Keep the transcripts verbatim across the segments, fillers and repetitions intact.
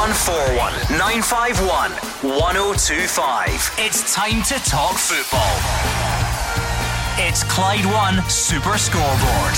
one four one, nine five one, one oh two five. It's time to talk football. It's Clyde One Super Scoreboard.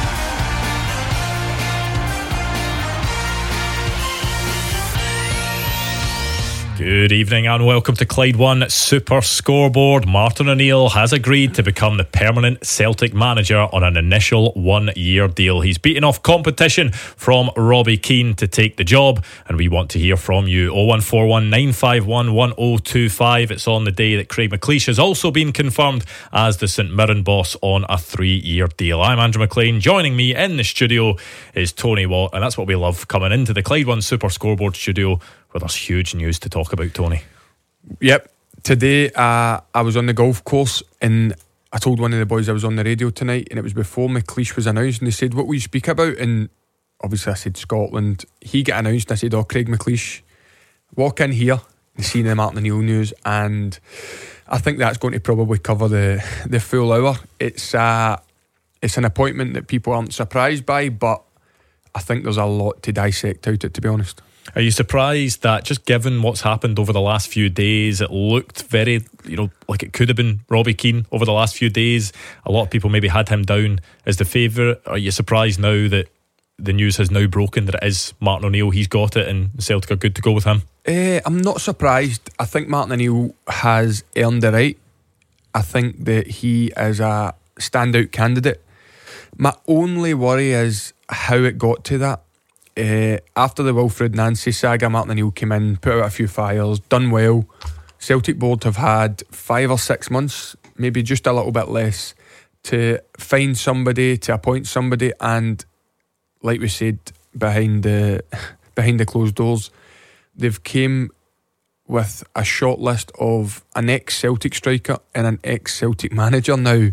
Good evening and welcome to Clyde One Super Scoreboard. Martin O'Neill has agreed to become the permanent Celtic manager on an initial one-year deal. He's beaten off competition from Robbie Keane to take the job, and we want to hear from you. oh one four one, nine five one, one oh two five. It's on the day that Craig McLeish has also been confirmed as the St Mirren boss on a three-year deal. I'm Andrew McLean. Joining me in the studio is Tony Watt, and that's what we love, coming into the Clyde One Super Scoreboard studio where there's huge news to talk about, Tony. Yep. Today uh, I was on the golf course and I told one of the boys I was on the radio tonight, and it was before McLeish was announced, and they said, what will you speak about? And obviously I said Scotland. He got announced and I said, oh, Craig McLeish, walk in here and see the Martin O'Neill news, and I think that's going to probably cover the, the full hour. It's, uh, it's an appointment that people aren't surprised by, but I think there's a lot to dissect out it, to be honest. Are you surprised that, just given what's happened over the last few days, it looked very, you know, like it could have been Robbie Keane over the last few days? A lot of people maybe had him down as the favourite. Are you surprised now that the news has now broken that it is Martin O'Neill? He's got it and Celtic are good to go with him? Uh, I'm not surprised. I think Martin O'Neill has earned the right. I think that he is a standout candidate. My only worry is how it got to that. Uh, after the Wilfred Nancy saga, Martin O'Neill came in, put out a few fires, done well. Celtic board have had five or six months, maybe just a little bit less, to find somebody, to appoint somebody, and like we said, behind the behind the closed doors, they've came with a short list of an ex-Celtic striker and an ex-Celtic manager. Now,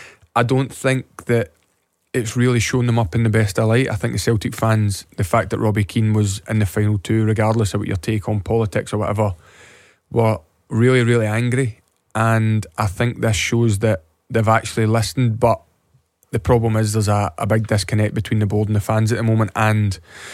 I don't think that it's really shown them up in the best of light. I think the Celtic fans, the fact that Robbie Keane was in the final two, regardless of what your take on politics or whatever, were really, really angry. And I think this shows that they've actually listened. But the problem is there's a, a big disconnect between the board and the fans at the moment. And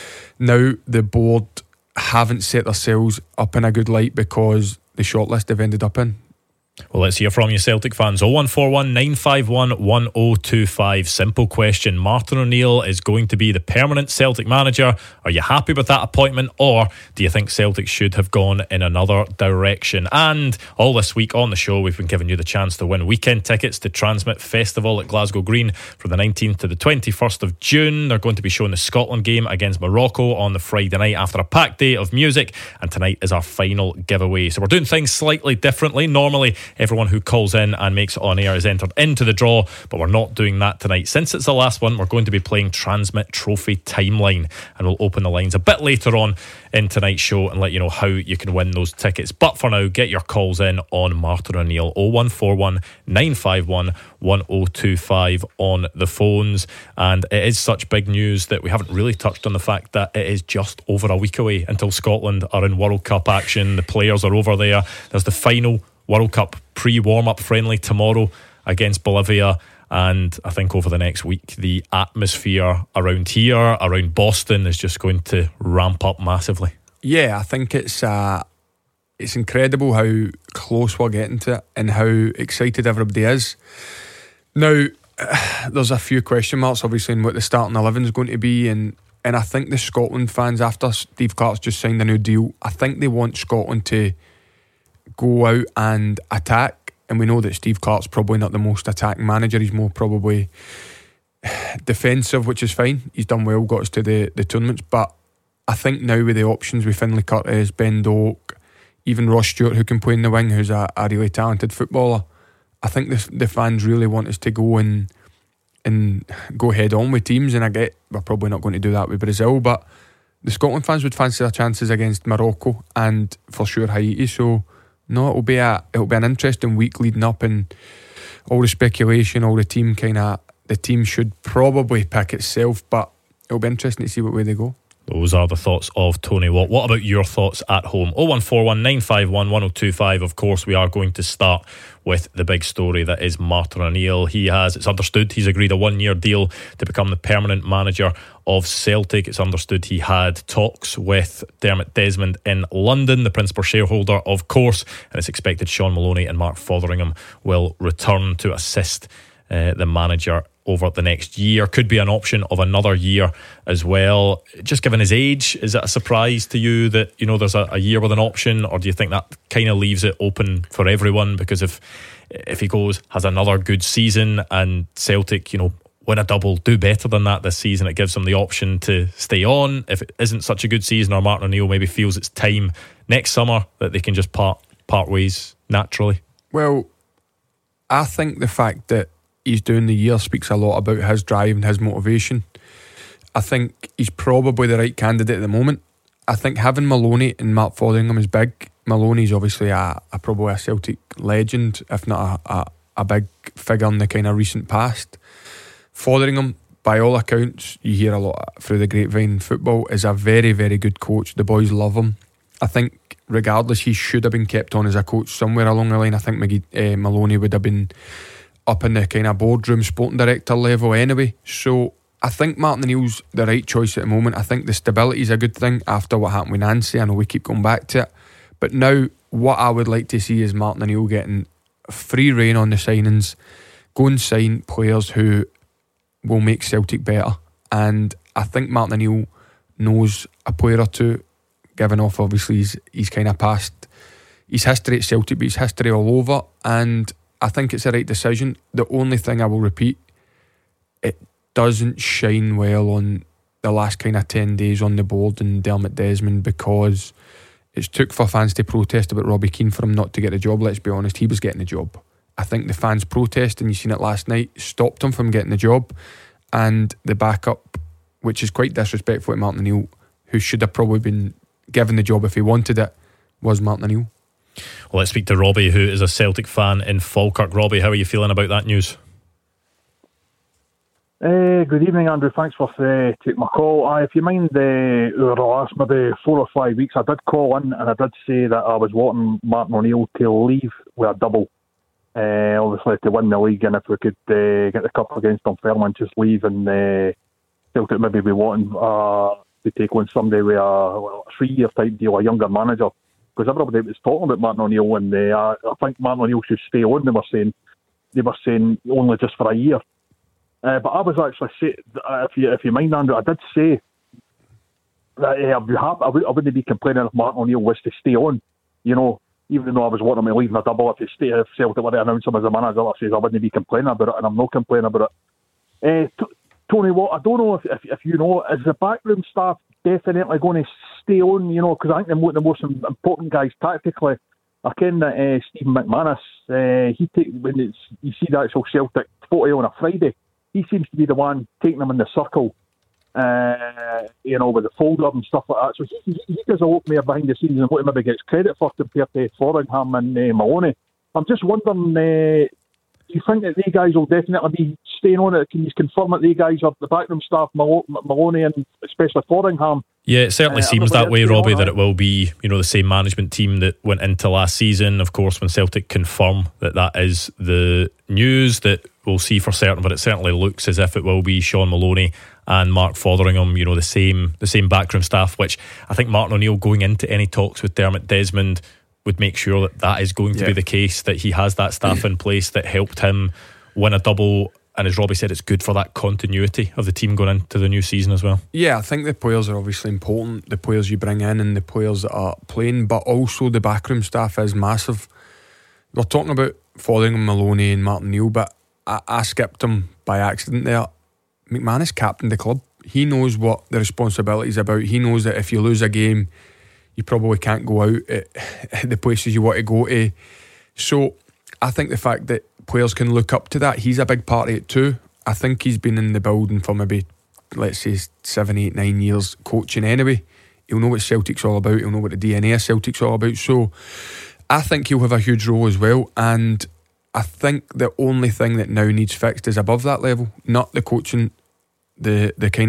now the board haven't set themselves up in a good light because the shortlist they've ended up in. Well, let's hear from you, Celtic fans. oh one four one, nine five one, one oh two five. Simple question. Martin O'Neill is going to be the permanent Celtic manager. Are you happy with that appointment, or do you think Celtic should have gone in another direction? And all this week on the show, we've been giving you the chance to win weekend tickets to Transmit Festival at Glasgow Green from the nineteenth to the twenty-first of June. They're going to be showing the Scotland game against Morocco on the Friday night after a packed day of music, and tonight is our final giveaway. So we're doing things slightly differently. Normally, everyone who calls in and makes it on air is entered into the draw, but we're not doing that tonight. Since it's the last one, we're going to be playing Transmit Trophy Timeline, and we'll open the lines a bit later on in tonight's show and let you know how you can win those tickets. But for now, get your calls in on Martin O'Neill. oh one four one, nine five one, one oh two five on the phones. And it is such big news that we haven't really touched on the fact that it is just over a week away until Scotland are in World Cup action. The players are over there. There's the final World Cup pre-warm-up friendly tomorrow against Bolivia, and I think over the next week the atmosphere around here, around Boston, is just going to ramp up massively. Yeah, I think it's uh, it's incredible how close we're getting to it and how excited everybody is. Now, there's a few question marks obviously in what the starting eleven is going to be, and, and I think the Scotland fans, after Steve Clarke's just signed a new deal, I think they want Scotland to go out and attack. And we know that Steve Clarke's probably not the most attacking manager. He's more probably defensive, which is fine. He's done well, got us to the, the tournaments. But I think now with the options with Finlay Curtis, Ben Doak, even Ross Stewart, who can play in the wing, who's a, a really talented footballer, I think the, the fans really want us to go and and go head on with teams. And I get we're probably not going to do that with Brazil, but the Scotland fans would fancy their chances against Morocco and for sure Haiti. So no, it'll be a it'll be an interesting week leading up, and all the speculation, all the team kind of the team should probably pick itself, but it'll be interesting to see what way they go. Those are the thoughts of Tony Watt. What about your thoughts at home? oh one four one, nine five one, one oh two five. Of course, we are going to start with the big story that is Martin O'Neill. He has, it's understood, he's agreed a one-year deal to become the permanent manager of Celtic. It's understood he had talks with Dermot Desmond in London, the principal shareholder, of course, and it's expected Sean Maloney and Mark Fotheringham will return to assist uh, the manager over the next year. Could be an option of another year as well. Just given his age, is it a surprise to you that, you know, there's a, a year with an option, or do you think that kind of leaves it open for everyone? Because if if he goes, has another good season, and Celtic, you know, win a double, do better than that this season, it gives them the option to stay on. If it isn't such a good season, or Martin O'Neill maybe feels it's time next summer that they can just part part ways naturally. Well, I think the fact that he's doing the year speaks a lot about his drive and his motivation. I think he's probably the right candidate at the moment. I think having Maloney and Mark Fotheringham is big. Maloney's obviously a, a probably a Celtic legend, if not a, a, a big figure in the kind of recent past. Fotheringham, by all accounts, you hear a lot through the grapevine, football, is a very, very good coach. The boys love him. I think regardless, he should have been kept on as a coach somewhere along the line. I think McGee, uh, Maloney would have been up in the kind of boardroom sporting director level anyway. So I think Martin O'Neill's the right choice at the moment. I think the stability is a good thing after what happened with Nancy. I know we keep going back to it, but now what I would like to see is Martin O'Neill getting free rein on the signings, go and sign players who will make Celtic better. And I think Martin O'Neill knows a player or two, given off obviously he's, he's kind of past his history at Celtic, but his history all over, and I think it's the right decision. The only thing I will repeat, it doesn't shine well on the last kind of ten days on the board and Dermot Desmond, because it's took for fans to protest about Robbie Keane for him not to get the job. Let's be honest, he was getting the job. I think the fans protest, and you've seen it last night, stopped him from getting the job, and the backup, which is quite disrespectful to Martin O'Neill, who should have probably been given the job if he wanted it, was Martin O'Neill. Well, let's speak to Robbie, who is a Celtic fan in Falkirk. Robbie, how are you feeling about that news? Uh, good evening, Andrew. Thanks for uh, taking my call. Uh, if you mind, uh, over the last maybe four or five weeks, I did call in and I did say that I was wanting Martin O'Neill to leave with a double. Uh, obviously, to win the league, and if we could uh, get the cup against Dunfermline, just leave, and uh, Celtic maybe be wanting uh, to take on somebody with a, well, a three-year type deal, a younger manager. Because everybody was talking about Martin O'Neill, and uh, I think Martin O'Neill should stay on. They were saying, they were saying only just for a year. Uh, but I was actually say, if you if you mind, Andrew, I did say that uh, I'd be happy. I, would, I wouldn't be complaining if Martin O'Neill was to stay on. You know, even though I was wanting him to leave in a double, if he stay, if Celtic were to announce him as a manager, I says I wouldn't be complaining about it, and I'm not complaining about it. Uh, t- Tony Watt, I don't know if, if if you know, is the backroom staff definitely going to stay on, you know, because I think the, the most important guys tactically, I ken that uh, Stephen McManus, uh, he take, when it's, you see the actual Celtic photo on a Friday, he seems to be the one taking them in the circle, uh, you know, with the folder and stuff like that. So he, he, he does a lot more behind the scenes and what he maybe gets credit for compared to Fotheringham and uh, Maloney. I'm just wondering, uh, do you think that these guys will definitely be staying on it? Can you confirm that these guys are the backroom staff, Maloney and especially Fotheringham? Yeah, it certainly uh, seems that way, Robbie, that it will be, you know, the same management team that went into last season. Of course, when Celtic confirm that that is the news, that we'll see for certain, but it certainly looks as if it will be Sean Maloney and Mark Fotheringham, you know, the same the same backroom staff, which I think Martin O'Neill going into any talks with Dermot Desmond would make sure that that is going to yeah. be the case, that he has that staff in place that helped him win a double. And as Robbie said, it's good for that continuity of the team going into the new season as well. Yeah, I think the players are obviously important, the players you bring in and the players that are playing, but also the backroom staff is massive. We're talking about Fotheringham, Maloney and Martin O'Neill, but I, I skipped him by accident there. McManus captained the club. He knows what the responsibility is about. He knows that if you lose a game, you probably can't go out at, at the places you want to go to. So I think the fact that players can look up to that, he's a big part of it too. I think he's been in the building for maybe, let's say, seven, eight, nine years coaching anyway. He'll know what Celtic's all about. He'll know what the D N A of Celtic's all about. So I think he'll have a huge role as well. And I think the only thing that now needs fixed is above that level, not the coaching, the the kind of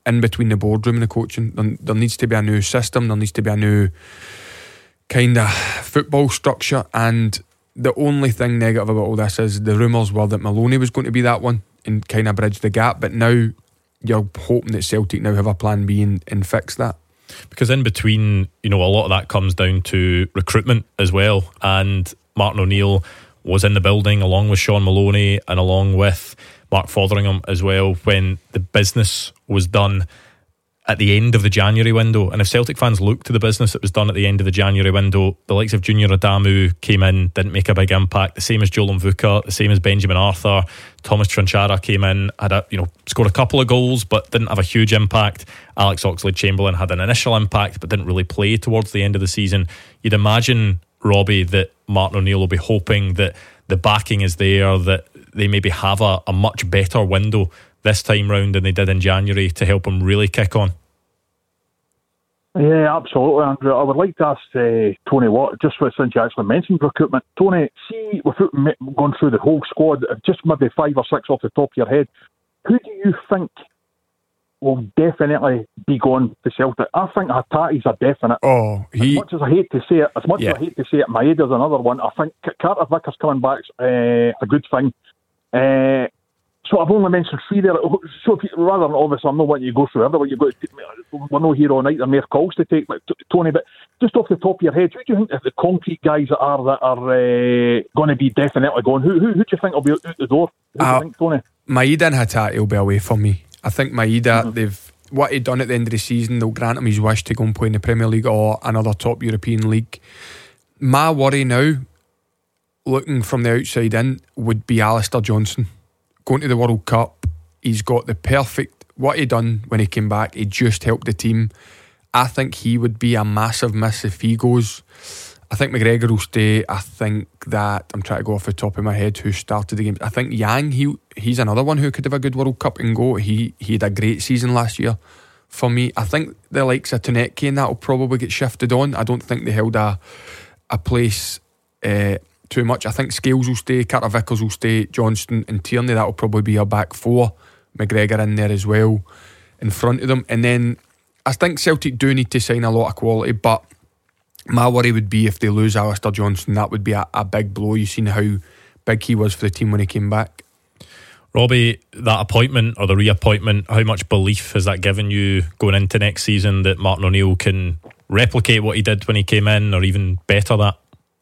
in between the boardroom and the coaching. There, there needs to be a new system. There needs to be a new kind of football structure. And the only thing negative about all this is the rumours were that Maloney was going to be that one and kind of bridge the gap. But now you're hoping that Celtic now have a plan B and, and fix that. Because in between, you know, a lot of that comes down to recruitment as well. And Martin O'Neill was in the building along with Sean Maloney and along with Mark Fotheringham as well when the business was done at the end of the January window. And if Celtic fans look to the business that was done at the end of the January window, the likes of Junior Adamu came in, didn't make a big impact. The same as Joel Mvuka, the same as Benjamin Arthur. Thomas Tranchara came in, had a, you know, scored a couple of goals but didn't have a huge impact. Alex Oxlade-Chamberlain had an initial impact but didn't really play towards the end of the season. You'd imagine, Robbie, that Martin O'Neill will be hoping that the backing is there, that they maybe have a, a much better window this time round than they did in January to help them really kick on. Yeah, absolutely, Andrew. I would like to ask uh, Tony Watt, just for, since you actually mentioned recruitment. Tony, see, without going through the whole squad, just maybe five or six off the top of your head, who do you think will definitely be going to Celtic? I think Hatati's a definite. Oh, he... As much as I hate to say it, as much yeah. as I hate to say it, Maeda's another one. I think Carter Vickers coming back's uh, a good thing. Uh, so I've only mentioned three there. So if you, rather than obviously, I'm not wanting you to go through everyone. You've got to, we're not here all night. There are more calls to take, but Tony. But just off the top of your head, who do you think the concrete guys that are that are uh, going to be definitely going? Who, who who do you think will be out the door? Who uh, do you think, Tony? Maeda and Hattati will be away for me. I think Maeda, mm-hmm. they've what he'd done at the end of the season, they'll grant him his wish to go and play in the Premier League or another top European league. My worry now, looking from the outside in, would be Alistair Johnston. Going to the World Cup, he's got the perfect, what he done when he came back, he just helped the team. I think he would be a massive miss if he goes. I think McGregor will stay. I think that, I'm trying to go off the top of my head who started the game. I think Yang, he he's another one who could have a good World Cup and go. He he had a great season last year for me. I think the likes of Tonecki and that will probably get shifted on. I don't think they held a a place uh, too much. I think Scales will stay, Carter Vickers will stay, Johnston and Tierney, that will probably be our back four. McGregor in there as well in front of them. And then I think Celtic do need to sign a lot of quality, but my worry would be if they lose Alistair Johnston, that would be a, a big blow. You've seen how big he was for the team when he came back. Robbie, that appointment or the reappointment, how much belief has that given you going into next season that Martin O'Neill can replicate what he did when he came in, or even better that?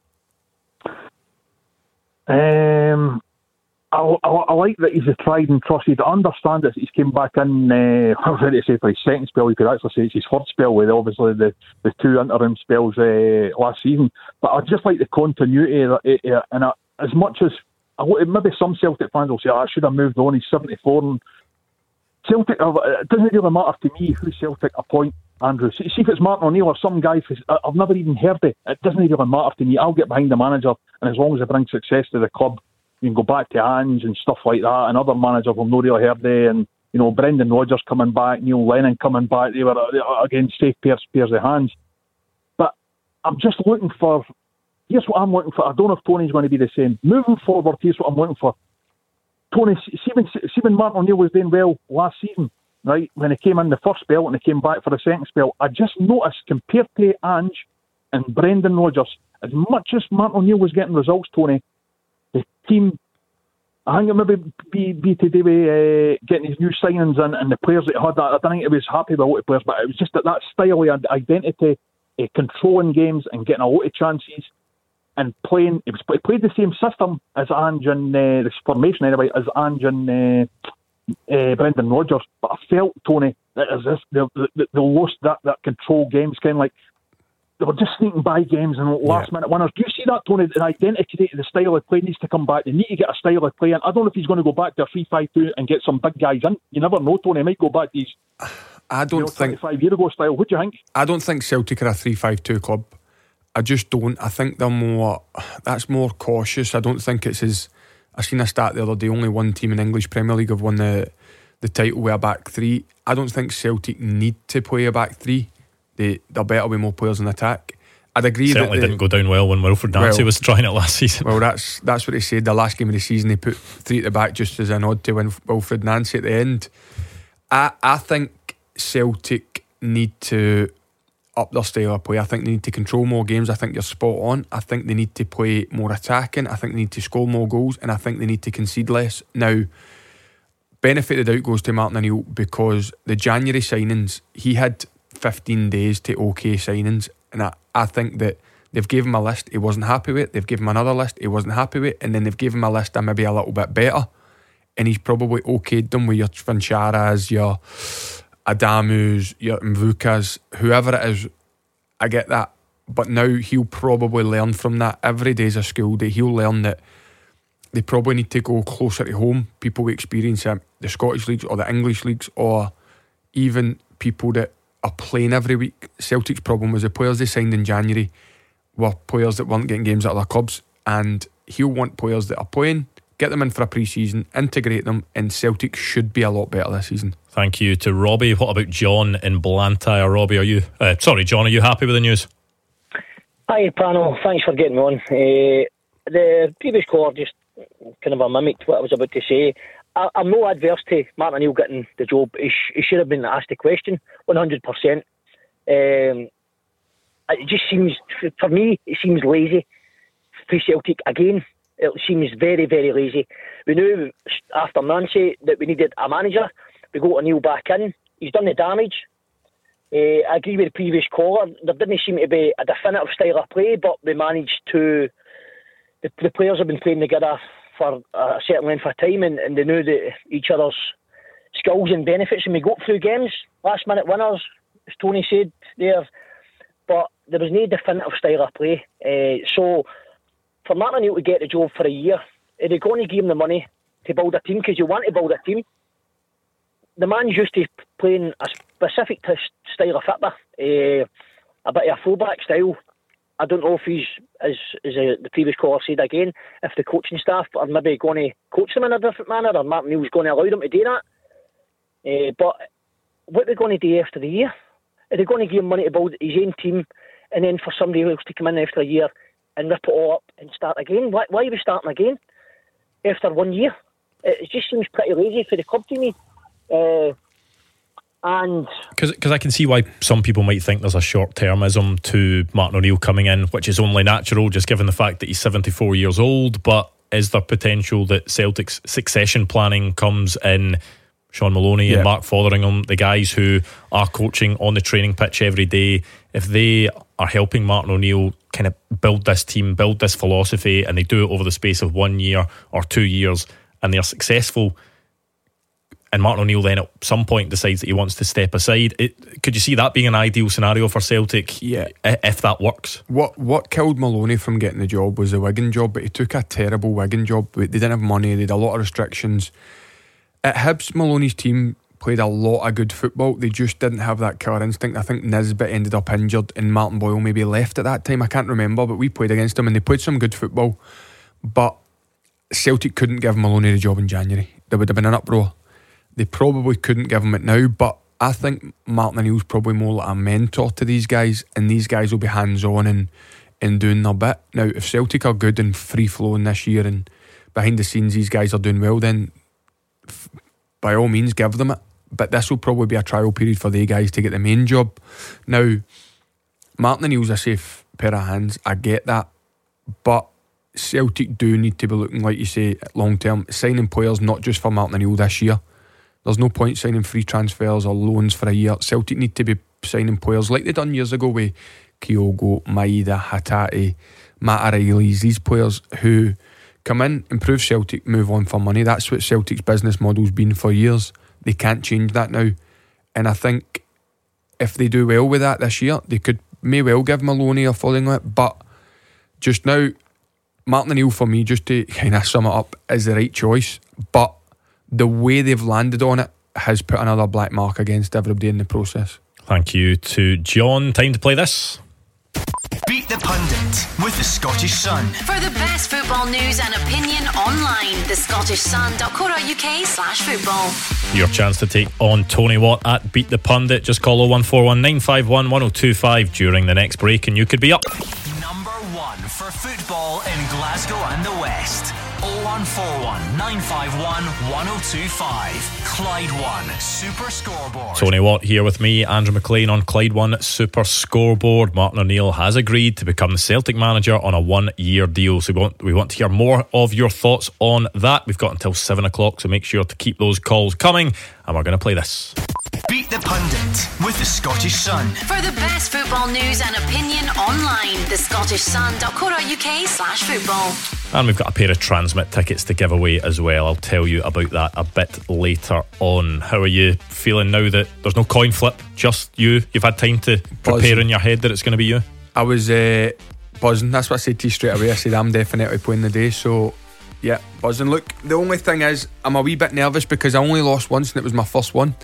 Um, I, I, I like that he's a tried and trusted. I understand that he's came back in, uh, I was ready to say for his second spell, you could actually say it's his third spell with obviously the, the two interim spells uh, last season. But I just like the continuity, uh, and uh, as much as I, maybe some Celtic fans will say, oh, I should have moved on, he's seventy-four, and Celtic, uh, it doesn't really matter to me who Celtic appoint, Andrew. See, see if it's Martin O'Neill or some guy, I've never even heard it. It doesn't really matter to me. I'll get behind the manager, and as long as they bring success to the club, you can go back to Ange and stuff like that, and other managers will not really heard it. And you know, Brendan Rodgers coming back, Neil Lennon coming back, they were again safe pairs, pairs of hands. But I'm just looking for, here's what I'm looking for. I don't know if Tony's going to be the same. Moving forward, here's what I'm looking for. Tony, see when, see when Martin O'Neill was doing well last season, right, when he came in the first spell and he came back for the second spell, I just noticed compared to Ange and Brendan Rodgers, as much as Martin O'Neill was getting results, Tony, the team, I think it maybe be, be to do with uh, getting his new signings in and the players that he had. I don't think he was happy with a lot of players, but it was just that, that style of identity, uh, controlling games and getting a lot of chances and playing. It was, he played the same system as Ange and uh, this formation anyway as Ange and uh, uh, Brendan Rodgers. But I felt, Tony, that as this they, they, they lost that that control games, kind of like they were just sneaking by games and last yeah. minute winners. Do you see that, Tony? The identity, the style of play needs to come back. They need to get a style of play in. I don't know if he's going to go back to a three five two and get some big guys in. You never know, Tony. He might go back to his I don't you know, think five year ago style. What do you think? I don't think Celtic are a three five two club. I just don't. I think they're more, that's more cautious. I don't think it's as, I seen a stat the other day, only one team in English Premier League have won the the title with a back three. I don't think Celtic need to play a back three. They, they're better with more players in attack. I'd agree. Certainly that they, didn't go down well when Wilfred Nancy well, was trying it last season. Well, that's that's what they said. The last game of the season, they put three at the back just as a nod to win Wilfred Nancy at the end. I I think Celtic need to up their style of play. I think they need to control more games. I think you're spot on. I think they need to play more attacking. I think they need to score more goals, and I think they need to concede less. Now, benefit of the doubt goes to Martin O'Neill, because the January signings, he had fifteen days to OK signings, and I, I think that they've given him a list he wasn't happy with, they've given him another list he wasn't happy with, and then they've given him a list that maybe a little bit better, and he's probably okayed them with your Vancharas, your Adamus, your Mvukas, whoever it is. I get that, but now he'll probably learn from that. Every day's a school day. He'll learn that they probably need to go closer to home. People who experience it, the Scottish leagues or the English leagues, or even people that are playing every week. Celtic's problem was the players they signed in January were players that weren't getting games out of their clubs, and he'll want players that are playing, get them in for a pre-season, integrate them, and Celtic should be a lot better this season. Thank you to Robbie. What about John in Blantyre? Robbie, are you uh, sorry John, are you happy with the news? Hi panel, thanks for getting me on. Uh, the previous caller just kind of a mimicked what I was about to say. I, I'm no adverse to Martin O'Neill getting the job. He, sh- he should have been asked the question one hundred percent. Um, it just seems, for me, it seems lazy for Celtic again. It seems very, very lazy. We knew after Nancy that we needed a manager. We got O'Neill back in. He's done the damage. Uh, I agree with the previous caller. There didn't seem to be a definitive style of play, but we managed to... The, the players have been playing together for a certain length of time, and, and they knew that each other's skills and benefits, and we got through games, last minute winners, as Tony said there, but there was no definitive style of play. Uh, so for Martin O'Neill to get the job for a year, are they going to give him the money to build a team? Because you want to build a team. The man's used to playing a specific t- style of football, uh, a bit of a fullback style. I don't know if he's, as, as uh, the previous caller said again, if the coaching staff are maybe going to coach them in a different manner, or Martin O'Neill's going to allow them to do that. Uh, but what are they going to do after the year? Are they going to give him money to build his own team, and then for somebody else to come in after a year and rip it all up and start again? Why, why are we starting again after one year? It just seems pretty lazy for the club to me. Uh, and because I can see why some people might think there's a short-termism to Martin O'Neill coming in, which is only natural just given the fact that he's seventy-four years old. But is there potential that Celtic's succession planning comes in Sean Maloney yeah. and Mark Fotheringham, the guys who are coaching on the training pitch every day, if they are helping Martin O'Neill kind of build this team, build this philosophy, and they do it over the space of one year or two years and they're successful, and Martin O'Neill then at some point decides that he wants to step aside, it, could you see that being an ideal scenario for Celtic? Yeah, if that works. What what killed Maloney from getting the job was the Wigan job, but he took a terrible Wigan job. They didn't have money, they had a lot of restrictions. At Hibs, Maloney's team played a lot of good football. They just didn't have that killer instinct. I think Nisbet ended up injured and Martin Boyle maybe left at that time. I can't remember, but we played against them and they played some good football. But Celtic couldn't give Maloney the job in January. There would have been an uproar. They probably couldn't give him it now, but I think Martin O'Neill's probably more like a mentor to these guys, and these guys will be hands-on and, and doing their bit. Now, if Celtic are good and free-flowing this year and behind the scenes these guys are doing well, then f- by all means give them it. But this will probably be a trial period for the guys to get the main job. Now, Martin O'Neill's a safe pair of hands, I get that, but Celtic do need to be looking, like you say, long-term, signing players not just for Martin O'Neill this year. There's no point signing free transfers or loans for a year. Celtic need to be signing players like they done years ago with Kyogo, Maeda, Hatate, Matt O'Reilly's, these players who come in, improve Celtic, move on for money. That's what Celtic's business model's been for years. They can't change that now. And I think if they do well with that this year, they could may well give Maloney a falling it. But just now, Martin O'Neill for me, just to kind of sum it up, is the right choice. But the way they've landed on it has put another black mark against everybody in the process. Thank you to John. Time to play this. Beat the Pundit with the Scottish Sun. For the best football news and opinion online, the scottish sun dot co dot uk slash football. Your chance to take on Tony Watt at Beat the Pundit. Just call oh one four one nine five one one oh two five during the next break and you could be up. Number one for football in Glasgow and the West. oh one four one, nine five one, one oh two five. Clyde One Super Scoreboard. Tony Watt here with me, Andrew McLean on Clyde One Super Scoreboard. Martin O'Neill has agreed to become the Celtic manager on a one-year deal. So we want, we want to hear more of your thoughts on that. We've got until seven o'clock, so make sure to keep those calls coming. And we're going to play this. Beat the Pundit with the Scottish Sun. For the best football news and opinion online, the Scottish Sun dot co dot uk slash football. And we've got a pair of Transmit tickets to give away as well. I'll tell you about that a bit later on. How are you feeling now that there's no coin flip, just you? You've had time to prepare Buzzing. in your head that it's going to be you? I was uh, buzzing. That's what I said to you straight away. I said I'm definitely playing the day. So yeah, buzzing. Look, the only thing is I'm a wee bit nervous because I only lost once and it was my first one.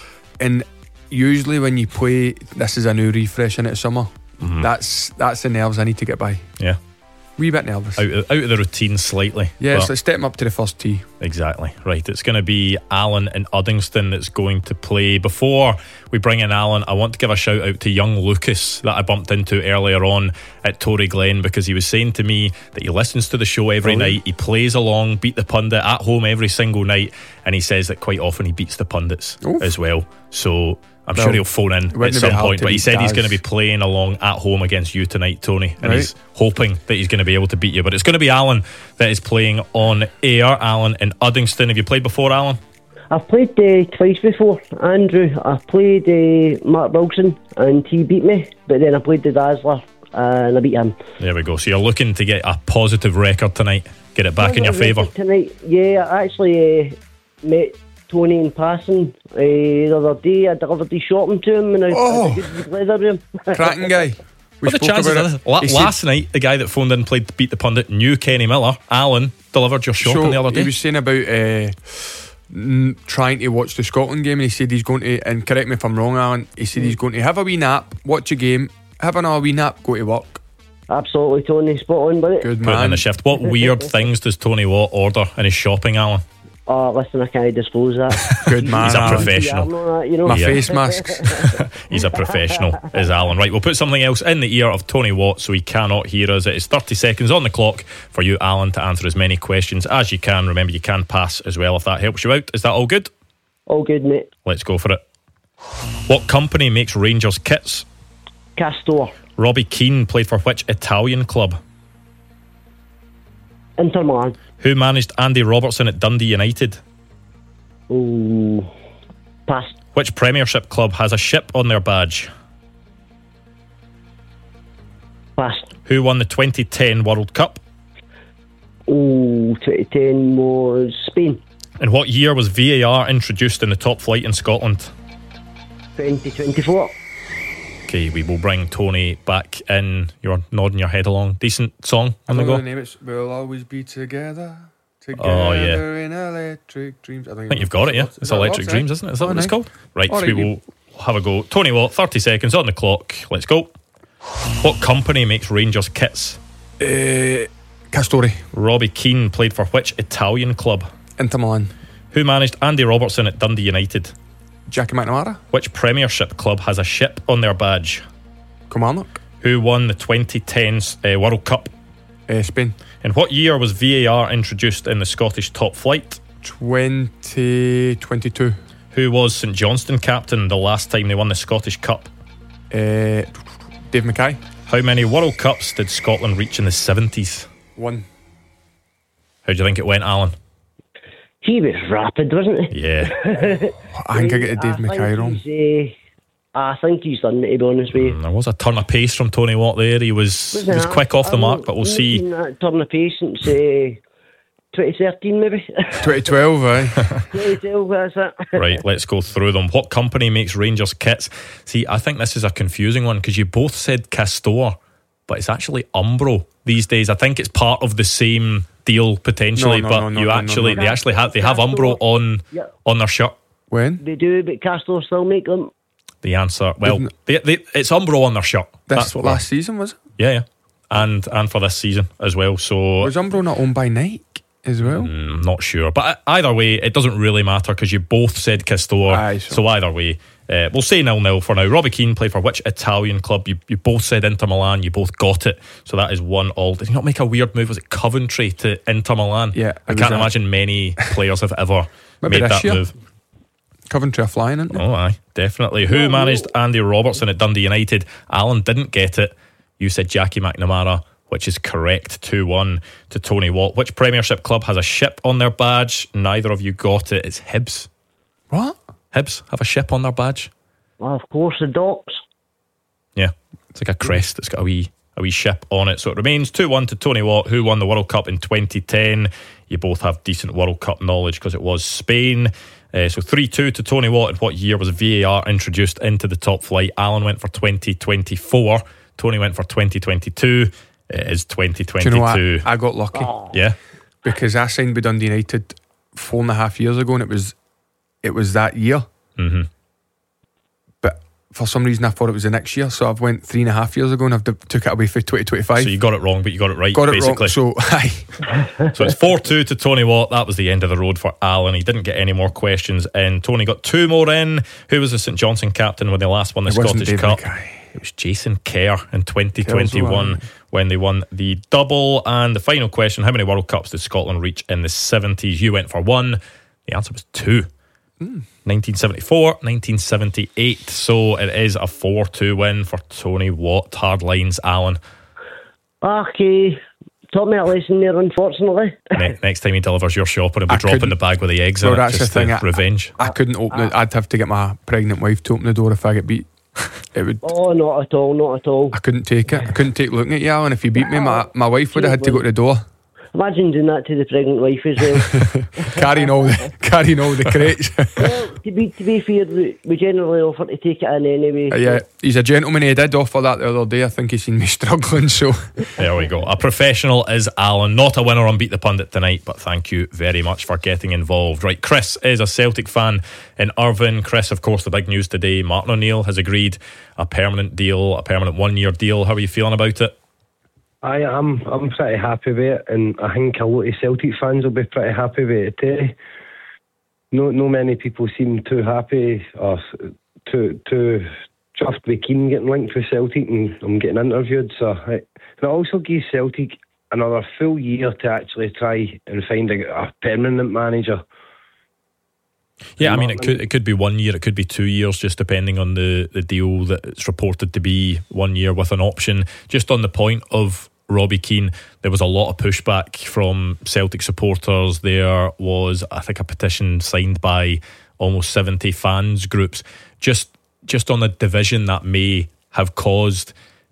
And usually when you play, this is a new refresh in it summer. Mm-hmm. That's that's the nerves I need to get by. Yeah. Wee bit nervous. Out of, out of the routine slightly. Yeah, so step up to the first tee. Exactly. Right. It's going to be Alan in Uddingston that's going to play. Before we bring in Alan, I want to give a shout out to young Lucas that I bumped into earlier on at Tory Glen, because he was saying to me that he listens to the show every oh, night. He plays along, Beat the Pundit at home every single night, and he says that quite often he beats the pundits Oof. as well. So I'm well, sure he'll phone in at some point, but he said he's going to be playing along at home against you tonight, Tony, and right. he's hoping that he's going to be able to beat you. But it's going to be Alan that is playing on air. Alan in Uddingston. Have you played before, Alan? I've played uh, twice before, Andrew. I've played uh, Mark Wilson and he beat me, but then I played the Dazzler and I beat him. There we go. So you're looking to get a positive record tonight, get it back in your favour tonight. Yeah, I actually uh, met Tony in passing uh, the other day. I delivered the shopping to him and I oh, had a good weather with him. Cracking guy. We what the chances of this? La- last said, night, the guy that phoned in played Beat the Pundit knew Kenny Miller. Alan delivered your shopping so the other day. He was saying about uh, n- trying to watch the Scotland game, and he said he's going to, and correct me if I'm wrong, Alan, he said he's going to have a wee nap, watch a game, have another wee nap, go to work. Absolutely, Tony, spot on, buddy. Good man. Put in the shift. What weird things does Tony Watt order in his shopping, Alan? Oh, listen, I can't disclose that. Good man. He's a professional. Yeah, that, you know. My yeah. face masks. He's a professional, is Alan. Right, we'll put something else in the ear of Tony Watt so he cannot hear us. It is thirty seconds on the clock for you, Alan, to answer as many questions as you can. Remember, you can pass as well if that helps you out. Is that all good? All good, mate. Let's go for it. What company makes Rangers kits? Castor. Robbie Keane played for which Italian club? Inter Milan. Who managed Andy Robertson at Dundee United? Ooh, pass. Which Premiership club has a ship on their badge? Pass. Who won the twenty ten World Cup? Ooh, twenty ten was Spain. In what year was V A R introduced in the top flight in Scotland? twenty twenty-four. Okay, we will bring Tony back in. You're nodding your head along. Decent song on the go. The name is We'll Always Be Together. Together oh, yeah. in Electric Dreams. I, I think you've got it, yeah. It's Electric works, Dreams, eh? isn't it? Is that oh, what nice. it's called? Right, All so right, we will have a go. Tony Watt, thirty seconds on the clock. Let's go. What company makes Rangers kits? Uh, Castori. Robbie Keane played for which Italian club? Inter Milan. Who managed Andy Robertson at Dundee United? Jackie McNamara. Which Premiership club has a ship on their badge? Kilmarnock. Who won the twenty ten uh, World Cup? Uh, Spain. In what year was V A R introduced in the Scottish top flight? twenty twenty-two. Who was St Johnstone captain the last time they won the Scottish Cup? Uh, Dave Mackay. How many World Cups did Scotland reach in the seventies? One. How do you think it went, Alan? He was rapid, wasn't he? Yeah. I think I get Dave Mackay wrong. Uh, I think he's done it, to be honest with you. Mm, there was a turn of pace from Tony Watt there. He was, he was quick off the mark, but we'll see. That turn of pace since uh, twenty thirteen, maybe. twenty twelve, eh? twenty twelve, that's it. Right, let's go through them. What company makes Rangers kits? See, I think this is a confusing one because you both said Castor, but it's actually Umbro these days. I think it's part of the same deal potentially, no, no, but no, no, you no, actually no, no. they actually have they have Umbro on Yep. on their shirt. When? They do, but Castor still make them. The answer, well, they, they, it's Umbro on their shirt. This That's what last season, was it? Yeah, yeah, and and for this season as well. So was Umbro not owned by Nike as well? Mm, not sure, but either way, it doesn't really matter because you both said Castor. Aye, so. so either way, Uh, we'll say nil nil for now. Robbie Keane played for which Italian club? You, you both said Inter Milan. You both got it. So that is one all. Did you not make a weird move? Was it Coventry to Inter Milan? Yeah. I can't imagine many players have ever Maybe made this that year. move. Coventry are flying, isn't it? Oh, aye, definitely. Who managed Andy Robertson at Dundee United? Alan didn't get it. You said Jackie McNamara, which is correct. two one to Tony Watt. Which Premiership club has a ship on their badge? Neither of you got it. It's Hibs. What? Hibs have a ship on their badge. Well, of course, the Docks. Yeah, it's like a crest that's got a wee a wee ship on it. So it remains two one to Tony Watt, who won the World Cup in twenty ten. You both have decent World Cup knowledge because it was Spain. Uh, so three two to Tony Watt. In what year was V A R introduced into the top flight? Alan went for twenty twenty-four. Tony went for twenty twenty-two. It is twenty twenty-two. Do you know what? I got lucky. Oh. Yeah. Because I signed with Dundee United four and a half years ago, and it was it was that year. Mm-hmm. But for some reason, I thought it was the next year, so I've went three and a half years ago, and I've d- took it away for twenty twenty-five. So you got it wrong, but you got it right. got it basically. wrong. So aye. So it's four two to Tony Watt. That was the end of the road for Alan. He didn't get any more questions in. Tony got two more in. Who was the St Johnstone captain when they last won the It wasn't Scottish David Cup? Mackay. It was Jason Kerr in twenty twenty-one Kerr's when they won the double. And the final question: how many World Cups did Scotland reach in the seventies? You went for one. The answer was two. Mm. nineteen seventy-four, nineteen seventy-eight. So it is a four two win for Tony Watt. Hard lines, Alan. Okay. Taught me a lesson there, unfortunately. Ne- next time he delivers your shopping, he'll be I dropping couldn't- the bag with the eggs Well, in it. that's the Just thing. the I- revenge. I couldn't open it. I'd have to get my pregnant wife to open the door if I get beat. It would. Oh, not at all, not at all. I couldn't take it. I couldn't take looking at you, Alan. If you beat me, my my wife would have had to go to the door, Imagine doing that to the pregnant wife as well. carrying all the carrying all the crates. Well, to be to be fair, we, we generally offer to take it in anyway. Uh, yeah, he's a gentleman. He did offer that the other day. I think he's seen me struggling. So There we go. A professional is Alan. Not a winner on Beat the Pundit tonight, but thank you very much for getting involved. Right, Chris is a Celtic fan in Irvine. Chris, of course, the big news today. Martin O'Neill has agreed a permanent deal, a permanent one-year deal. How are you feeling about it? I am. I'm pretty happy with it, and I think a lot of Celtic fans will be pretty happy with it too. No, no many people seem too happy or too too chuffed with Keane getting linked with Celtic and I'm getting interviewed. So I, and it also gives Celtic another full year to actually try and find a, a permanent manager. Yeah, I mean, it could it could be one year, it could be two years, just depending on the, the deal that it's reported to be one year with an option. Just on the point of Robbie Keane, there was a lot of pushback from Celtic supporters. There was, I think, a petition signed by almost seventy fans groups. Just just on the division that may have caused,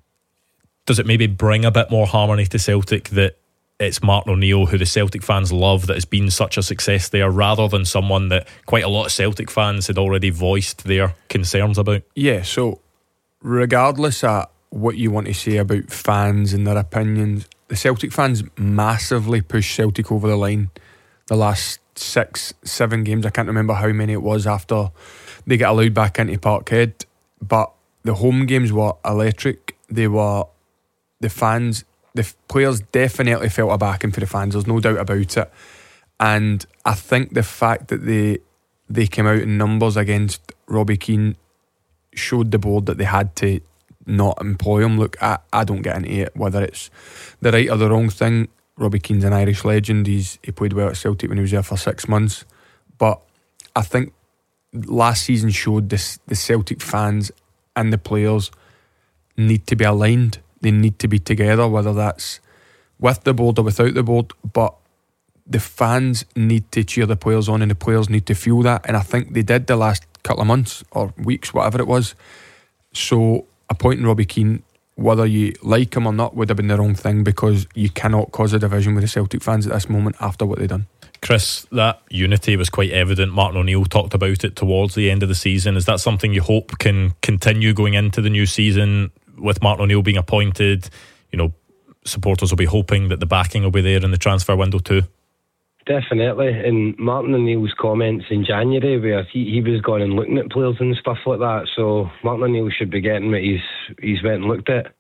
does it maybe bring a bit more harmony to Celtic that it's Martin O'Neill, who the Celtic fans love, that has been such a success there, rather than someone that quite a lot of Celtic fans had already voiced their concerns about? yeah, so regardless of what you want to say about fans and their opinions, the Celtic fans massively pushed Celtic over the line the last six, seven games. I can't remember how many it was after they got allowed back into Parkhead, but the home games were electric. They were, the fans, the f- players definitely felt a backing for the fans, there's no doubt about it. And I think the fact that they they came out in numbers against Robbie Keane showed the board that they had to not employ him. Look, I, I don't get into it whether it's the right or the wrong thing. Robbie Keane's an Irish legend. He's he played well at Celtic when he was there for six months. But I think last season showed this the Celtic fans and the players need to be aligned. They need to be together, whether that's with the board or without the board. But the fans need to cheer the players on, and the players need to feel that. And I think they did the last couple of months or weeks, whatever it was. So appointing Robbie Keane, whether you like him or not, would have been the wrong thing, because you cannot cause a division with the Celtic fans at this moment after what they've done. Chris, that unity was quite evident. Martin O'Neill talked about it towards the end of the season. Is that something you hope can continue going into the new season with Martin O'Neill being appointed? You know, supporters will be hoping that the backing will be there in the transfer window too. Definitely, and Martin O'Neill's comments in January where he, he was going and looking at players and stuff like that, so Martin O'Neill should be getting what he's, he's went and looked at.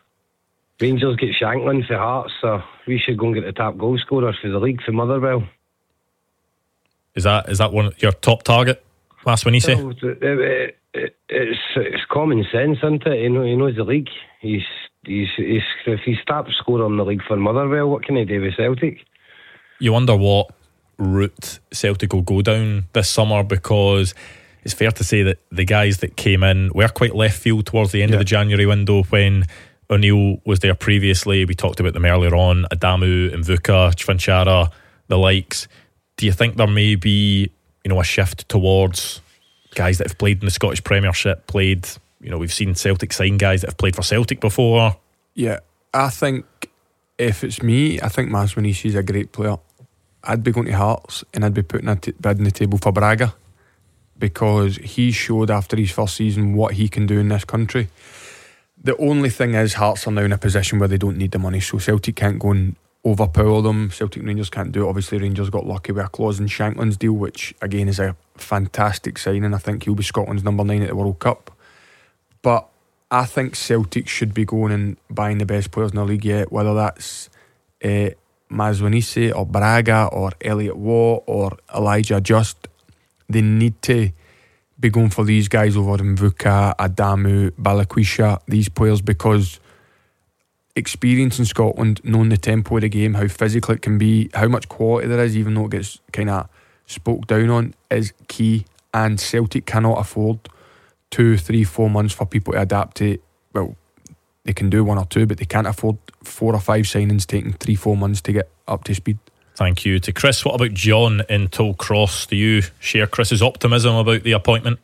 Rangers get Shanklin for Hearts, so we should go and get the top goal scorer for the league for Motherwell. Is that is that one your top target? Last one you say? Well, it, it, it, it's it's common sense, isn't it? He, know, he knows the league. He's he's, he's if he starts scoring in the league for Motherwell, what can he do with Celtic? You wonder what route Celtic will go down this summer, because it's fair to say that the guys that came in were quite left field towards the end yeah. of the January window when O'Neill was there previously. We talked about them earlier on: Adamu, Mvuka, Chvanchara, the likes. Do you think there may be, you know, a shift towards guys that have played in the Scottish Premiership, played, you know, we've seen Celtic sign guys that have played for Celtic before? Yeah, I think if it's me, I think Maswinishi is a great player. I'd be going to Hearts and I'd be putting a t- bid on the table for Braga, because he showed after his first season what he can do in this country. The only thing is, Hearts are now in a position where they don't need the money, so Celtic can't go and overpower them. Celtic and Rangers can't do it. Obviously Rangers got lucky with a clause in Shankland's deal, which again is a fantastic signing. I think he'll be Scotland's number nine at the World Cup. But I think Celtic should be going and buying the best players in the league yet, whether that's uh, Maswinishi or Braga or Elliot Watt or Elijah Just. They need to be going for these guys over Mvuka, Adamu, Balikwisha, these players, because experience in Scotland, knowing the tempo of the game, how physical it can be, how much quality there is, even though it gets kind of spoke down on, is key. And Celtic cannot afford two, three, four months for people to adapt to. Well, they can do one or two, but they can't afford four or five signings taking three, four months to get up to speed. Thank you to Chris. What about John in Tollcross? Do you share Chris's optimism about the appointment?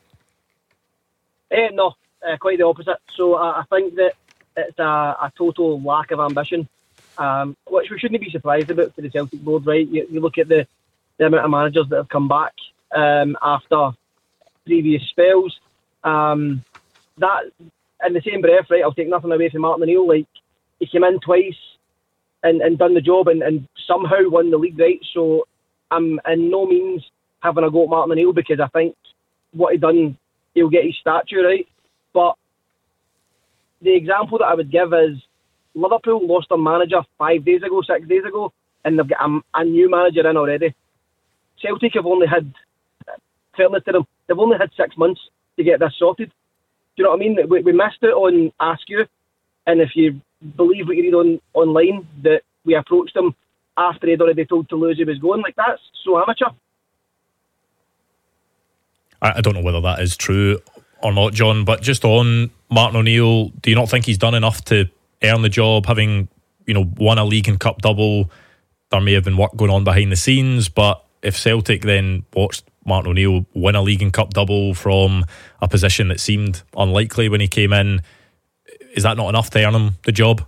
Eh, no, uh, quite the opposite. So uh, I think that it's a, a total lack of ambition, um, which we shouldn't be surprised about for the Celtic board, right? You, you look at the, the amount of managers that have come back um, after previous spells. Um, that in the same breath, right? I'll take nothing away from Martin O'Neill. Like, he came in twice and, and done the job and, and somehow won the league, right? So I'm in no means having a go at Martin O'Neill, because I think what he done, he'll get his statue, right? But the example that I would give is Liverpool lost their manager five days ago, six days ago, and they've got a, a new manager in already. Celtic have only had, fairness to them, they've only had six months to get this sorted. Do you know what I mean? We, we missed it on Askew, and if you believe what you read on online, that we approached him after he'd already told Toulouse he was going. Like, that's so amateur. I, I don't know whether that is true or not, John, but just on Martin O'Neill, do you not think he's done enough to earn the job, having, you know, won a league and cup double? There may have been work going on behind the scenes, but if Celtic then watched Martin O'Neill win a league and cup double from a position that seemed unlikely when he came in, is that not enough to earn him the job?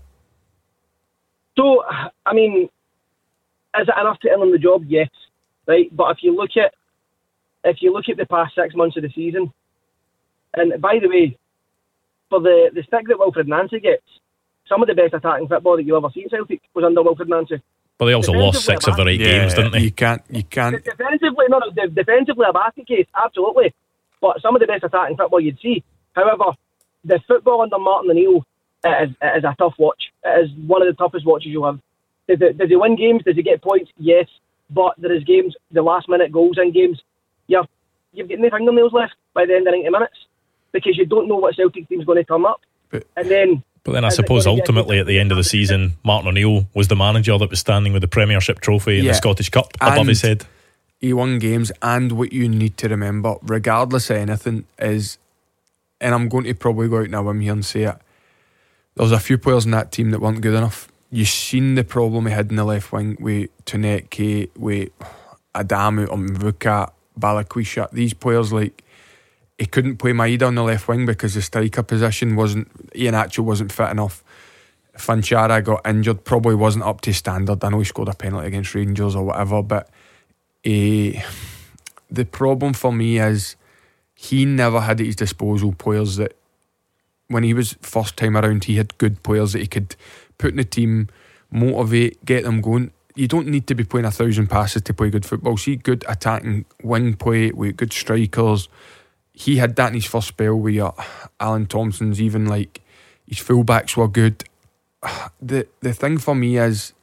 So, I mean, is it enough to earn him the job? Yes, right. But if you look at if you look at the past six months of the season, and by the way, for the, the stick that Wilfred Nancy gets, some of the best attacking football that you'll ever see in Celtic was under Wilfred Nancy. But they also lost six of the right yeah, games, didn't they? You can't, you can't. Defensively, no, no, defensively a basket case, absolutely. But some of the best attacking football you'd see. However, the football under Martin O'Neill it is, it is a tough watch. It is one of the toughest watches you'll have. Does, it, does he win games? Does he get points? Yes. But there is games, the last minute goals in games, you're, you've got no fingernails left by the end of ninety minutes, because you don't know what Celtic team's going to turn up. But, and then... But then I suppose ultimately at the end of the season, Martin O'Neill was the manager that was standing with the Premiership trophy and yeah, the Scottish Cup above his head. He won games, and what you need to remember, regardless of anything, is, and I'm going to probably go out on a whim here and say it, there was a few players in that team that weren't good enough. You've seen the problem we had in the left wing with Tuneke, with Adamu, Mvuka, Balikwisha. These players, like, he couldn't play Maeda on the left wing because the striker position wasn't, Ian Atchell wasn't fit enough. Fanchara got injured, probably wasn't up to standard. I know he scored a penalty against Rangers or whatever, but uh, the problem for me is he never had at his disposal players that, when he was first time around, he had good players that he could put in the team, motivate, get them going. You don't need to be playing a thousand passes to play good football. See good attacking wing play with good strikers. He had that in his first spell with your Alan Thompson's, even like his fullbacks were good. The the thing for me is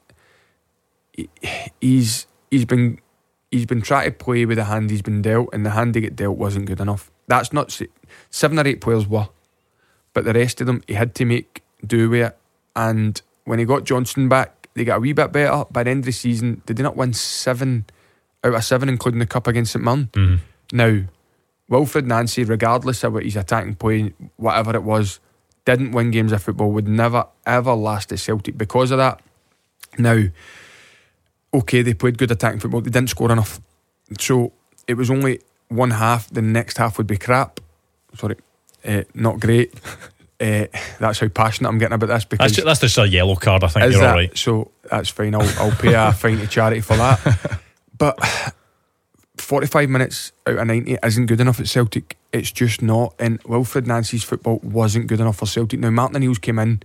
he's he's been he's been trying to play with the hand he's been dealt, and the hand he got dealt wasn't good enough. That's not s- seven or eight players were, but the rest of them he had to make do with it. And when he got Johnson back, they got a wee bit better. By the end of the season, did they not win seven out of seven, including the cup against St Mirren? Mm-hmm. Now, Wilfred Nancy, regardless of what his attacking play, whatever it was, didn't win games of football, would never ever last at Celtic because of that. Now, okay, they played good attacking football, they didn't score enough. So it was only one half, the next half would be crap. Sorry, uh, not great. uh, that's how passionate I'm getting about this, because That's just, that's just a yellow card, I think. is You're that, alright. so that's fine. I'll, I'll pay a fine to charity for that. But forty-five minutes out of ninety isn't good enough at Celtic. It's just not. And Wilfred Nancy's football wasn't good enough for Celtic. Now, Martin O'Neill's came in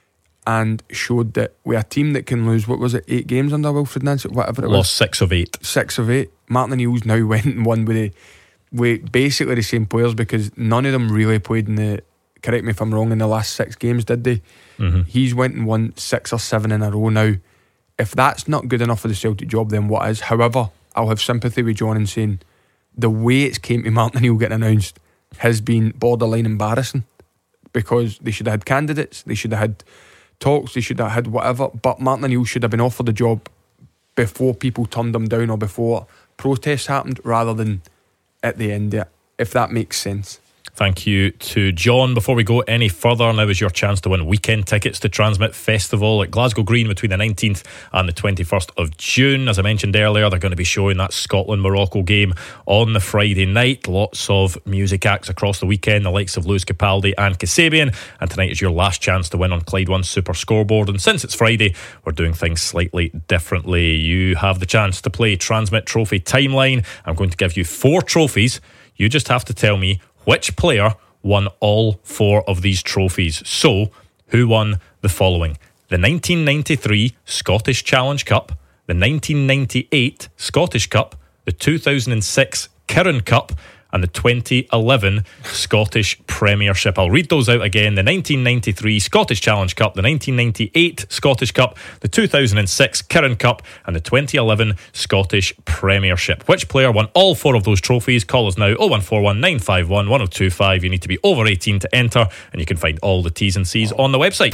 and showed that we're a team that can lose, what was it, eight games under Wilfred Nancy, whatever it was. Lost six of eight. Six of eight. Martin O'Neill's now went and won with, the, with basically the same players, because none of them really played in the, correct me if I'm wrong, in the last six games, did they? Mm-hmm. He's went and won six or seven in a row now. If that's not good enough for the Celtic job, then what is? However, I'll have sympathy with John in saying the way it's came to Martin O'Neill getting announced has been borderline embarrassing, because they should have had candidates, they should have had talks, they should have had whatever, but Martin O'Neill should have been offered the job before people turned him down or before protests happened, rather than at the end of it, if that makes sense. Thank you to John. Before we go any further, now is your chance to win weekend tickets to Transmit Festival at Glasgow Green between the nineteenth and the twenty-first of June. As I mentioned earlier, they're going to be showing that Scotland-Morocco game on the Friday night. Lots of music acts across the weekend, the likes of Lewis Capaldi and Kasabian. And tonight is your last chance to win on Clyde One Super Scoreboard. And since it's Friday, we're doing things slightly differently. You have the chance to play Transmit Trophy Timeline. I'm going to give you four trophies. You just have to tell me which player won all four of these trophies. So, who won the following? The nineteen ninety-three Scottish Challenge Cup, the nineteen ninety-eight Scottish Cup, the two thousand six Kirin Cup, and the twenty eleven Scottish Premiership. I'll read those out again. The nineteen ninety-three Scottish Challenge Cup, the nineteen ninety-eight Scottish Cup, the two thousand six Kirin Cup, and the twenty eleven Scottish Premiership. Which player won all four of those trophies? Call us now, oh one four one, nine five one, one oh two five. You need to be over eighteen to enter, and you can find all the T's and C's on the website.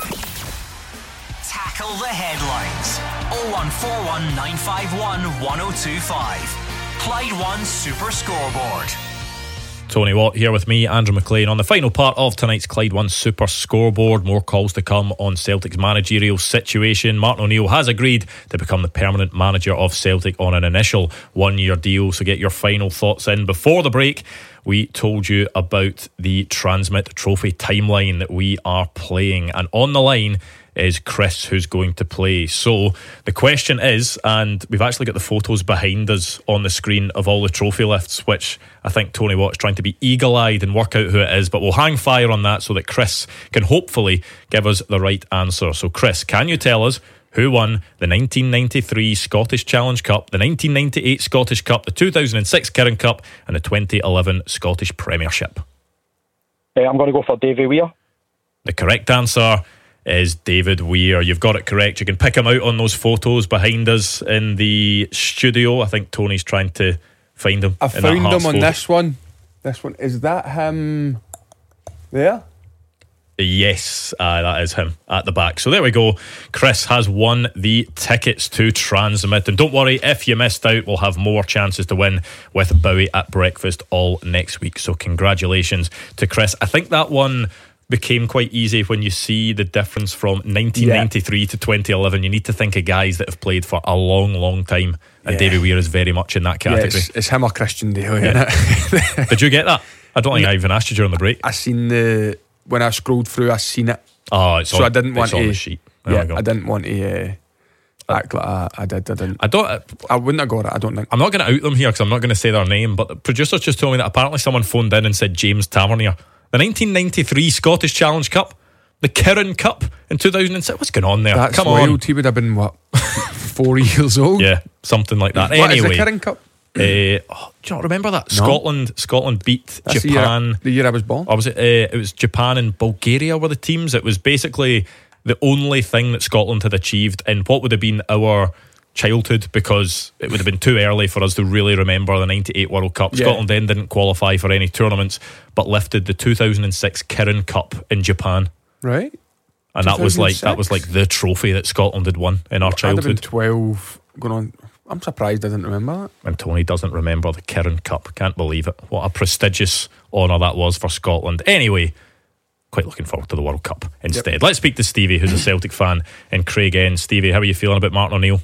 Tackle the headlines. oh one four one, nine five one, one oh two five. Clyde One Super Scoreboard. Tony Watt here with me, Andrew McLean, on the final part of tonight's Clyde One Super Scoreboard. More calls to come on Celtic's managerial situation. Martin O'Neill has agreed to become the permanent manager of Celtic on an initial one-year deal, so get your final thoughts in. Before the break, we told you about the Transmit Trophy Timeline that we are playing, and on the line is Chris, who's going to play. So the question is, and we've actually got the photos behind us on the screen of all the trophy lifts, which I think Tony Watt's trying to be eagle-eyed and work out who it is, but we'll hang fire on that so that Chris can hopefully give us the right answer. So Chris, can you tell us who won the nineteen ninety-three Scottish Challenge Cup, the nineteen ninety-eight Scottish Cup, the two thousand six Kirin Cup, and the twenty eleven Scottish Premiership? Uh, I'm going to go for David Weir. The correct answer is David Weir. You've got it correct. You can pick him out on those photos behind us in the studio. I think Tony's trying to find him. I found him on this one. This one. Is that him there? Yes, uh, that is him at the back. So there we go. Chris has won the tickets to Transmit. And don't worry, if you missed out, we'll have more chances to win with Bowie at breakfast all next week. So congratulations to Chris. I think that one became quite easy when you see the difference from nineteen ninety-three yeah. to twenty eleven. You need to think of guys that have played for a long, long time, and yeah. David Weir is very much in that category. Yeah, it's, it's him or Christian Daly, yeah. isn't it? Did you get that? I don't think I even asked you during the break. I seen the when I scrolled through, I seen it. Oh, it's so on, I didn't want it's on to. the sheet. There Yeah, we go. I didn't want to uh, act like I, I did. I didn't. I don't. I wouldn't have got it. I don't think. I'm not going to out them here because I'm not going to say their name. But the producers just told me that apparently someone phoned in and said James Tavernier. The nineteen ninety-three Scottish Challenge Cup, the Kirin Cup in two thousand six. What's going on there? That's Come wild. on. He would have been what, four years old? Yeah, something like that. What anyway, is the Kirin Cup? Uh, oh, do you not remember that? No. Scotland Scotland beat That's Japan. The year, the year I was born. Or was it? Uh, it was Japan and Bulgaria were the teams. It was basically the only thing that Scotland had achieved in what would have been our childhood, because it would have been too early for us to really remember the ninety-eight World Cup. Yeah. Scotland then didn't qualify for any tournaments, but lifted the two thousand six Kirin Cup in Japan. Right. And that was like that was like the trophy that Scotland had won in our I'd have been childhood. twelve going on. I'm surprised I didn't remember that. And Tony doesn't remember the Kirin Cup. Can't believe it. What a prestigious honour that was for Scotland. Anyway, quite looking forward to the World Cup instead. Yep. Let's speak to Stevie, who's a Celtic fan in Craigend. Stevie, how are you feeling about Martin O'Neill?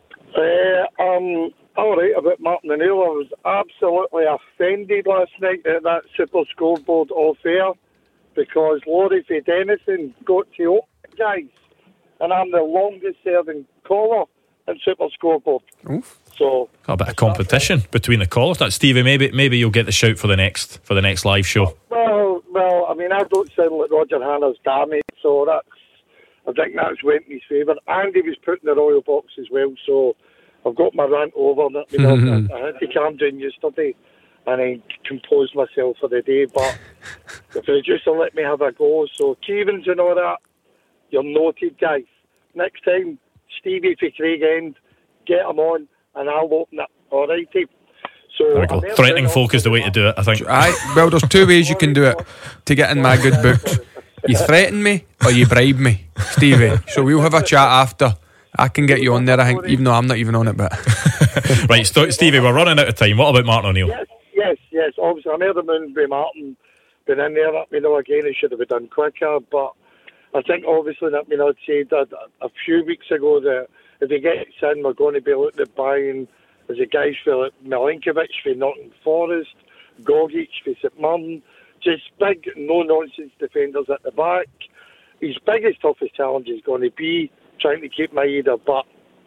Uh, um, all right about Martin O'Neill. I was absolutely offended last night at that Super Scoreboard off air, because Laurie Fidenison got to open it, guys, and I'm the longest serving caller in Super Scoreboard. Oof. So got a bit of competition between the callers. That Stevie, maybe maybe you'll get the shout for the next for the next live show. Well, well, I mean, I don't sound like Roger Hannah's damage, so that's I think that's went in his favour. And he was put in the Royal Box as well, so I've got my rant over. You know, mm-hmm. I, I had to calm down yesterday and I composed myself for the day, but the producer let me have a go. So Keevans and all that, you're noted, guys. Next time, Stevie for Craigend, get him on and I'll open it. All righty. So there we go. Threatening folk is the way to do it, I think. Aye, well, there's two ways you can do it to get in my good books. You threaten me or you bribe me, Stevie. So we'll have a chat after. I can get you on there, I think, even though I'm not even on it. But right, St- Stevie, we're running out of time. What about Martin O'Neill? Yes, yes, yes. Obviously, I'm here the moon by Martin. Been in there, you know, again, it should have been done quicker. But I think, obviously, that, you know, I'd said that a few weeks ago that if he gets in, we're going to be looking at buying, as a guys for like Milinkovic for Nottingham Forest, Gogic for St Mirren, just big, no-nonsense defenders at the back. His biggest, toughest challenge is going to be trying to keep Maeda, but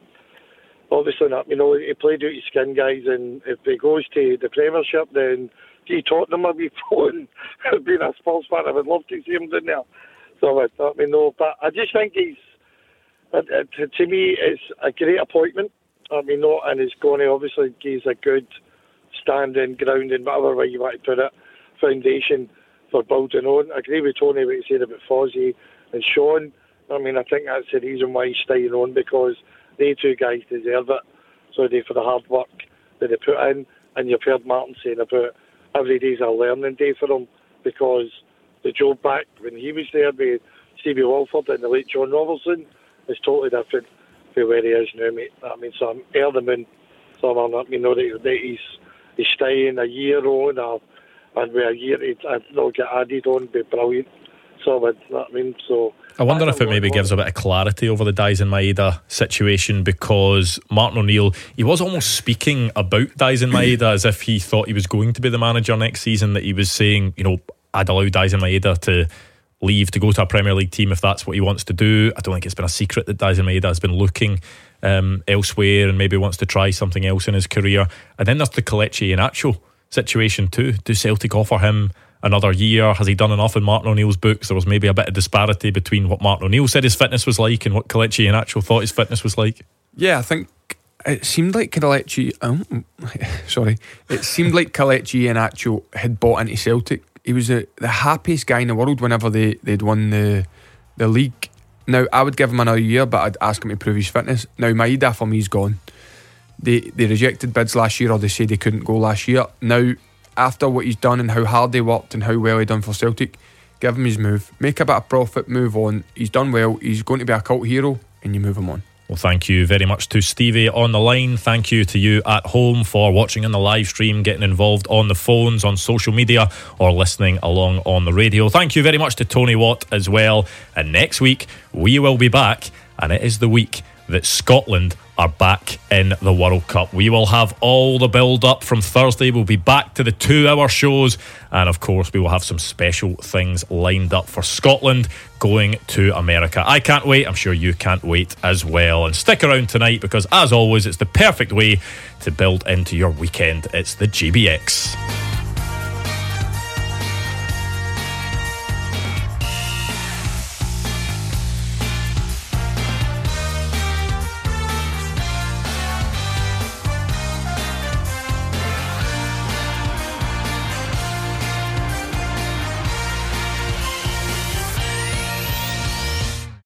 obviously not. You know, he played out his skin, guys, and if he goes to the Premiership, then gee, Tottenham will be phone. Being a Spurs fan, I would love to see him down there. So I thought, you know, but I just think he's, uh, to, to me, it's a great appointment. I mean, no, and it's going to obviously give a good standing, grounding, whatever way you want to put it, foundation for building on. I agree with Tony what he said about Fozzie and Sean. I mean, I think that's the reason why he's staying on, because they two guys deserve it. So they for the hard work that they put in, and you've heard Martin saying about every day's a learning day for them, because the job back when he was there with Stevie Walford and the late John Robertson is totally different from where he is now, mate. I mean, so I'm air the moon. So I'm not, you know, that, that he's he's staying a year on, or, and with a year he'd not get added on, be brilliant. So I mean, so I wonder I if it maybe gives a bit of clarity over the Daizen Maeda situation, because Martin O'Neill, he was almost speaking about Daizen Maeda as if he thought he was going to be the manager next season, that he was saying, you know, I'd allow Daizen Maeda to leave to go to a Premier League team if that's what he wants to do. I don't think it's been a secret that Daizen Maeda has been looking um, elsewhere and maybe wants to try something else in his career. And then there's the Kelechi Iheanacho situation too. Do Celtic offer him another year? Has he done enough in Martin O'Neill's books? There was maybe a bit of disparity between what Martin O'Neill said his fitness was like and what Kelechi Iheanacho thought his fitness was like. Yeah, I think it seemed like Kelechi um, sorry it seemed like Kelechi Iheanacho had bought into Celtic. He was a, the happiest guy in the world whenever they, they'd won the the league. Now, I would give him another year, but I'd ask him to prove his fitness. Now, Maeda for me is gone. They they rejected bids last year, or they said he couldn't go last year. Now, after what he's done and how hard he worked and how well he done for Celtic, give him his move. Make a bit of profit, move on. He's done well. He's going to be a cult hero, and you move him on. Well, thank you very much to Stevie on the line. Thank you to you at home for watching on the live stream, getting involved on the phones, on social media, or listening along on the radio. Thank you very much to Tony Watt as well. And next week, we will be back, and it is the week that Scotland are back in the World Cup. We will have all the build-up from Thursday. We'll be back to the two-hour shows, and of course we will have some special things lined up for Scotland going to America. I can't wait. I'm sure you can't wait as well. And stick around tonight, because as always, it's the perfect way to build into your weekend. It's the G B X.